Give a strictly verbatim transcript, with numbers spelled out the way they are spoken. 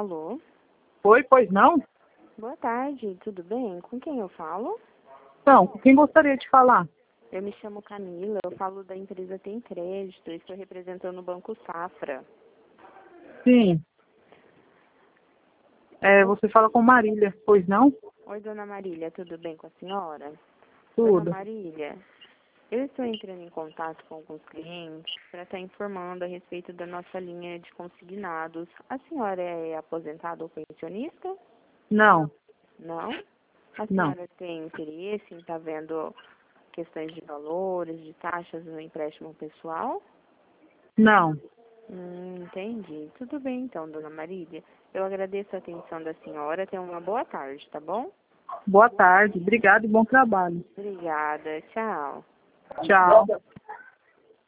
Alô? Oi, pois não? Boa tarde, tudo bem? Com quem eu falo? Não, com quem gostaria de falar? Eu me chamo Camila, eu falo da empresa Tem Crédito, estou representando o Banco Safra. Sim. É, você fala com Marília, pois não? Oi, dona Marília, tudo bem com a senhora? Tudo. Dona Marília, eu estou entrando em contato com alguns clientes para estar informando a respeito da nossa linha de consignados. A senhora é aposentada ou pensionista? Não, Não? A não, senhora tem interesse em estar vendo questões de valores, de taxas no empréstimo pessoal? não. Hum, entendi. Tudo bem então, dona Marília. Eu agradeço a atenção da senhora. Tenha uma boa tarde, tá bom? Boa tarde, obrigado e bom trabalho. Obrigada. Tchau. Tchau.